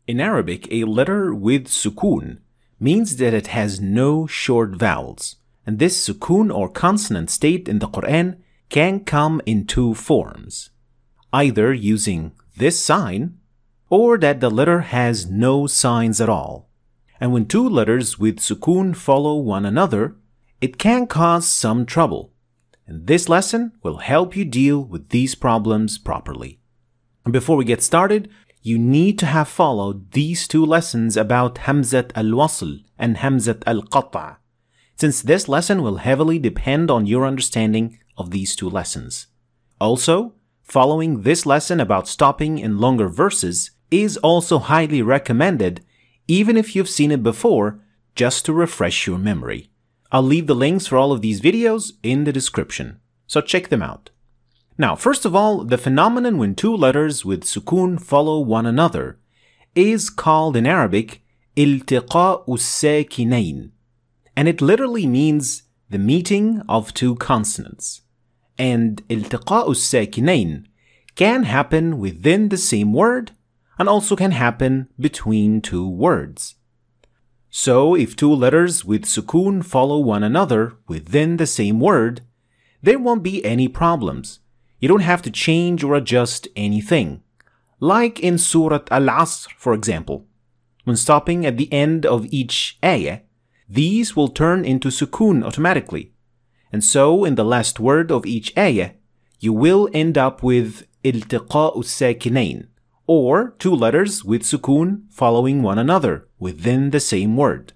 In Arabic, a letter with sukoon means that it has no short vowels. And this sukoon or consonant state in the Quran can come in two forms. Either using this sign, or that the letter has no signs at all. And when two letters with sukoon follow one another, it can cause some trouble. And this lesson will help you deal with these problems properly. And before we get started, you need to have followed these two lessons about Hamzat al-Wasl and Hamzat al-Qat'a, since this lesson will heavily depend on your understanding of these two lessons. Also, following this lesson about stopping in longer verses is also highly recommended, even if you've seen it before, just to refresh your memory. I'll leave the links for all of these videos in the description, so check them out. Now, first of all, the phenomenon when two letters with sukoon follow one another is called in Arabic iltiqa'u as-sakinayn, and it literally means the meeting of two consonants. And iltiqa'u as-sakinayn can happen within the same word and also can happen between two words. So, if two letters with sukoon follow one another within the same word, there won't be any problems. You don't have to change or adjust anything. Like in Surah Al-Asr, for example. When stopping at the end of each ayah, these will turn into sukoon automatically. And so, in the last word of each ayah, you will end up with iltiqa'u as-sakinayn, or two letters with sukoon following one another within the same word.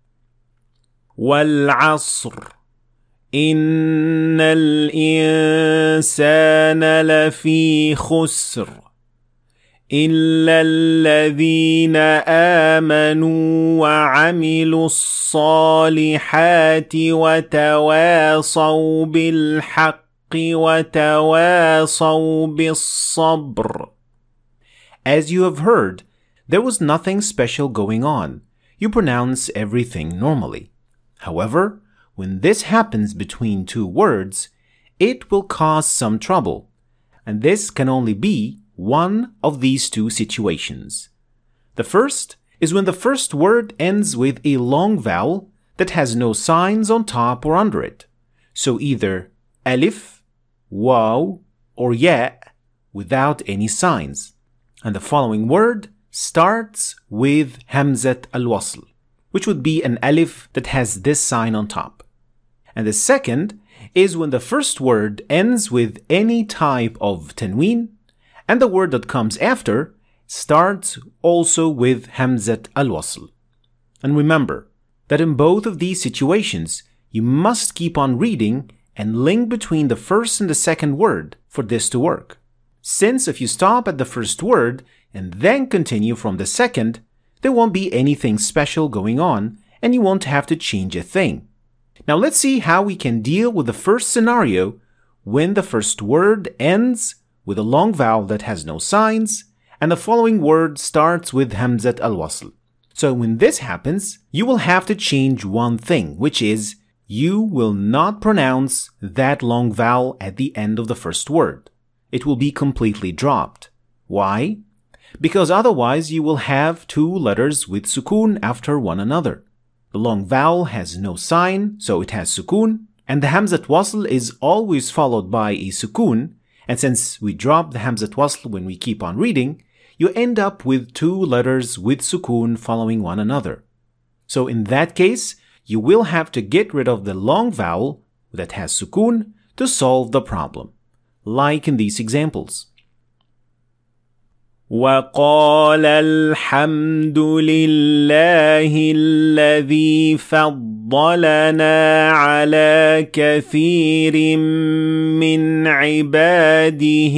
وَالْعَصْرِ إِنَّ الْإِنسَانَ لَفِي خُسْرٍ إِلَّا الَّذِينَ آمَنُوا وَعَمِلُوا الصَّالِحَاتِ وَتَوَاصَوْا بِالْحَقِّ وَتَوَاصَوْا بِالصَّبْرِ. As you have heard, there was nothing special going on. You pronounce everything normally. However, when this happens between two words, it will cause some trouble. And this can only be one of these two situations. The first is when the first word ends with a long vowel that has no signs on top or under it. So either alif, waw, or ya without any signs. And the following word starts with Hamzat al-Wasl, which would be an alif that has this sign on top. And the second is when the first word ends with any type of tanween, and the word that comes after starts also with Hamzat al-Wasl. And remember that in both of these situations, you must keep on reading and link between the first and the second word for this to work. Since if you stop at the first word and then continue from the second, there won't be anything special going on and you won't have to change a thing. Now let's see how we can deal with the first scenario when the first word ends with a long vowel that has no signs and the following word starts with Hamzat al-Wasl. So when this happens, you will have to change one thing, which is you will not pronounce that long vowel at the end of the first word. It will be completely dropped. Why? Because otherwise you will have two letters with sukoon after one another. The long vowel has no sign, so it has sukoon, and the Hamzat Wasl is always followed by a sukoon, and since we drop the Hamzat Wasl when we keep on reading, you end up with two letters with sukoon following one another. So in that case, you will have to get rid of the long vowel that has sukoon to solve the problem, like in these examples. وَقَالَ الْحَمْدُ لِلَّهِ الَّذِي فَضَّلَنَا عَلَى كَثِيرٍ مِّنْ عِبَادِهِ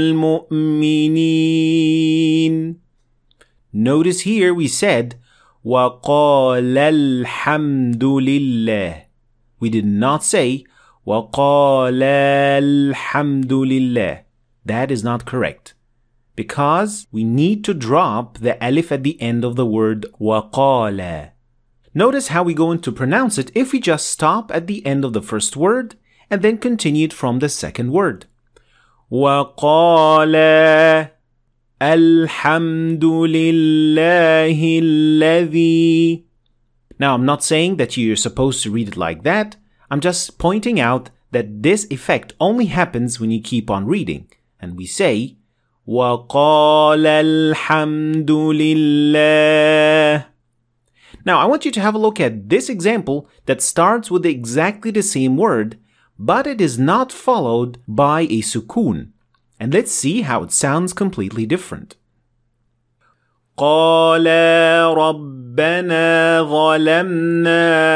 الْمُؤْمِنِينَ. Notice here we said وَقَالَ الْحَمْدُ لِلَّهِ. We did not say وَقَالَ الْحَمْدُ لِلَّهِ. That is not correct, because we need to drop the alif at the end of the word وَقَالَ. Notice how we're going to pronounce it if we just stop at the end of the first word and then continue it from the second word. وَقَالَ الحمد لله الذي. Now, I'm not saying that you're supposed to read it like that. I'm just pointing out that this effect only happens when you keep on reading. And we say, وَقَالَ الْحَمْدُ لِلَّهِ. Now, I want you to have a look at this example that starts with exactly the same word, but it is not followed by a sukoon. And let's see how it sounds completely different. قال ربنا ظلمنا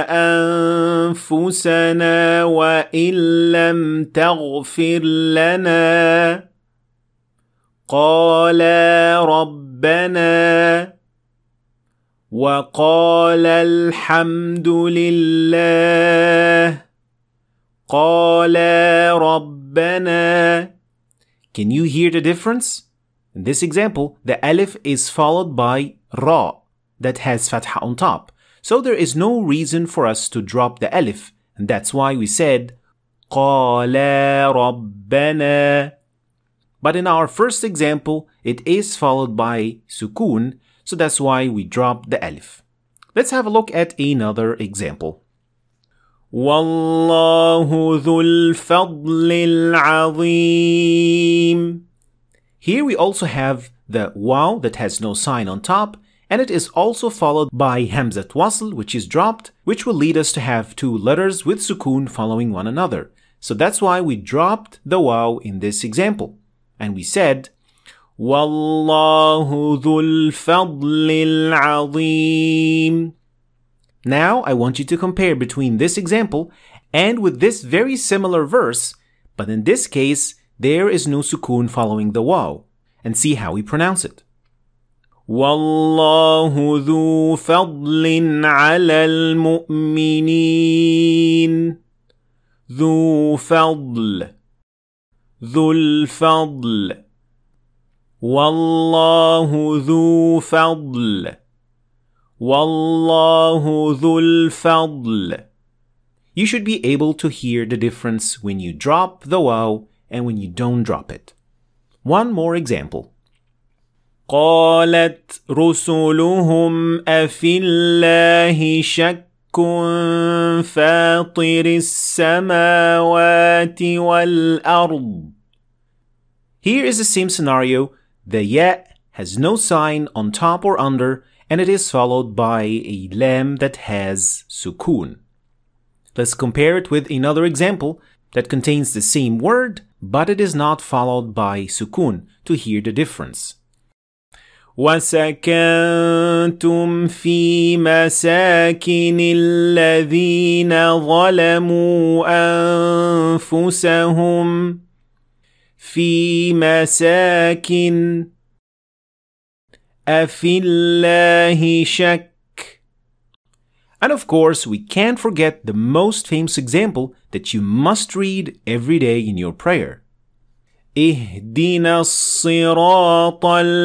أنفسنا وإن لم تغفر لنا. قال ربنا وقال الحمد لله. قال ربنا. Can you hear the difference? In this example, the alif is followed by ra that has fatha on top. So there is no reason for us to drop the alif. And that's why we said قَالَ رَبَّنَا. But in our first example, it is followed by sukoon. So that's why we drop the alif. Let's have a look at another example. وَاللَّهُ ذُو الْفَضْلِ الْعَظِيمِ. Here we also have the waw that has no sign on top, and it is also followed by hamzat wasl, which is dropped, which will lead us to have two letters with sukoon following one another. So that's why we dropped the waw in this example. And we said, وَاللَّهُ ذُو الْفَضْلِ الْعَظِيمِ. Now I want you to compare between this example and with this very similar verse, but in this case, there is no sukoon following the waw, and see how we pronounce it. وَاللَّهُ ذُو فَضْلٍ عَلَى الْمُؤْمِنِينَ. ذُو فَضْلٍ. ذُو الْفَضْلِ. وَاللَّهُ ذُو فَضْلٍ. وَاللَّهُ ذُو الْفَضْلِ. You should be able to hear the difference when you drop the waw and when you don't drop it. One more example. قالت رسلهم أفي الله شك فاطر السماوات والأرض. Here is the same scenario. The ya has no sign on top or under, and it is followed by a lam that has sukoon. Let's compare it with another example that contains the same word, but it is not followed by sukoon, to hear the difference. وَسَكَنْتُمْ فِي مَسَاكِنِ الَّذِينَ ظَلَمُوا أَنفُسَهُمْ. في مساكن. أفي الله شك. And of course, we can't forget the most famous example that you must read every day in your prayer. اهدنا الصراط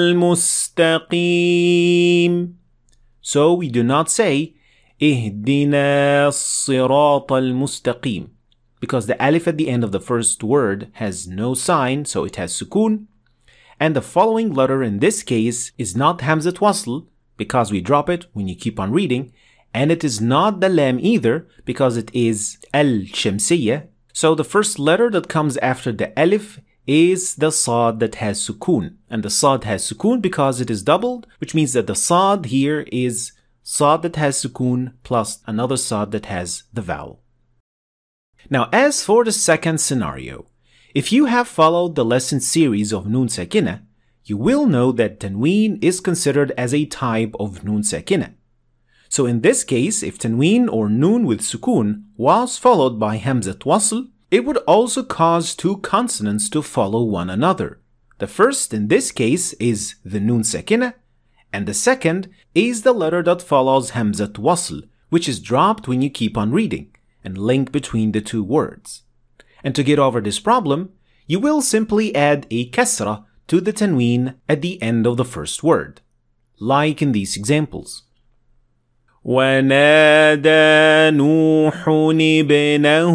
المستقيم. So we do not say اهدنا الصراط المستقيم, because the alif at the end of the first word has no sign, so it has sukoon. And the following letter in this case is not hamzat wasl, because we drop it when you keep on reading, and it is not the lam either, because it is al-shamsiyya. So the first letter that comes after the alif is the sad that has sukoon. And the sad has sukoon because it is doubled, which means that the sad here is sad that has sukoon plus another sad that has the vowel. Now, as for the second scenario, if you have followed the lesson series of Nun Sakina, you will know that Tanween is considered as a type of Nun Sakina. So in this case, if Tanween or Nun with Sukoon was followed by Hamzat Wasl, it would also cause two consonants to follow one another. The first in this case is the Nun Sakina, and the second is the letter that follows Hamzat Wasl, which is dropped when you keep on reading, and link between the two words. And to get over this problem, you will simply add a kasra to the tanween at the end of the first word, like in these examples. وَنَادَى نُوحٌ ابْنَهُ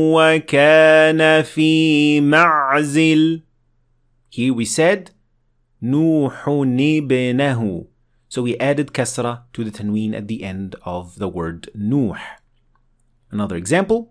وَكَانَ فِي مَعْزِلٍ. Here we said نوح ابنه. So we added kasra to the tanween at the end of the word Nuh. Another example.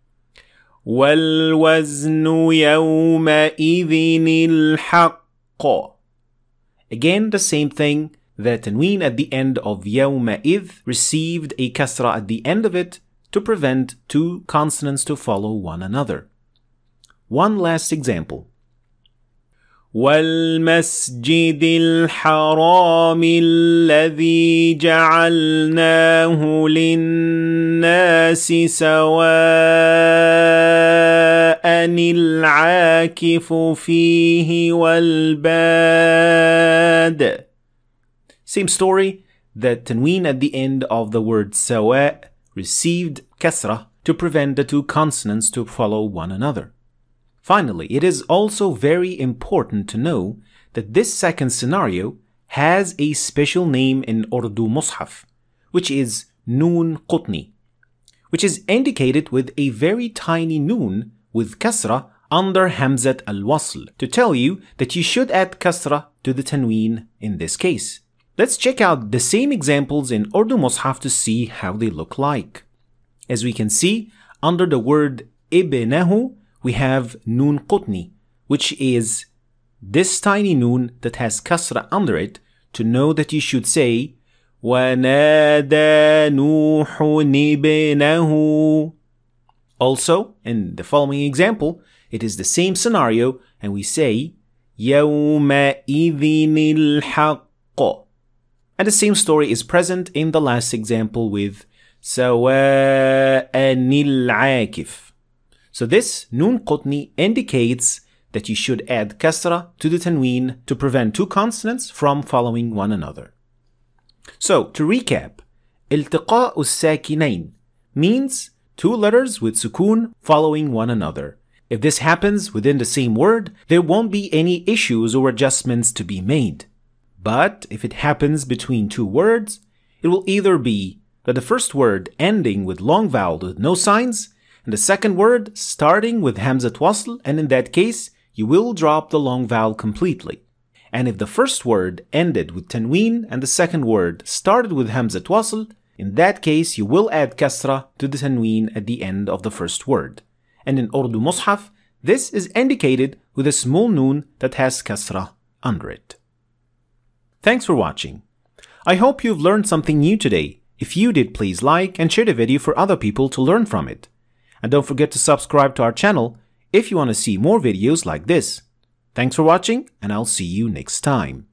وَالْوَزْنُ يَوْمَئِذٍ الْحَقُّ. Again, the same thing. The tanween at the end of يَوْمَئِذ received a kasra at the end of it to prevent two consonants to follow one another. One last example. وَالْمَسْجِدِ الْحَرَامِ الَّذِي جَعَلْنَاهُ لِلنَّاسِ سَوَاءً الْعَاكِفُ فِيهِ وَالْبَادِ. Same story. The tanween at the end of the word sawa received kasra to prevent the two consonants to follow one another. Finally, it is also very important to know that this second scenario has a special name in Urdu Mus'haf, which is Noon Qutni, which is indicated with a very tiny noon with kasra under Hamzat al-Wasl to tell you that you should add kasra to the tanween in this case. Let's check out the same examples in Urdu Mus'haf to see how they look like. As we can see, under the word ibnahu, we have Noon Qutni, which is this tiny noon that has kasra under it to know that you should say وَنَادَى نُوحٌ ابْنَهُ. Also, in the following example, it is the same scenario and we say يَوْمَئِذٍ الْحَقُّ. And the same story is present in the last example with سَوَاءً الْعَاكِفُ. So this Noon Qutni indicates that you should add kasra to the tanween to prevent two consonants from following one another. So to recap, التقاء الساكنين means two letters with sukoon following one another. If this happens within the same word, there won't be any issues or adjustments to be made. But if it happens between two words, it will either be that the first word ending with long vowel with no signs, and the second word starting with Hamzat Wasl, and in that case, you will drop the long vowel completely. And if the first word ended with tanween and the second word started with Hamzat Wasl, in that case, you will add kasra to the tanween at the end of the first word. And in Urdu Mus'haf, this is indicated with a small noon that has kasra under it. Thanks for watching. I hope you've learned something new today. If you did, please like and share the video for other people to learn from it. And don't forget to subscribe to our channel if you want to see more videos like this. Thanks for watching, and I'll see you next time.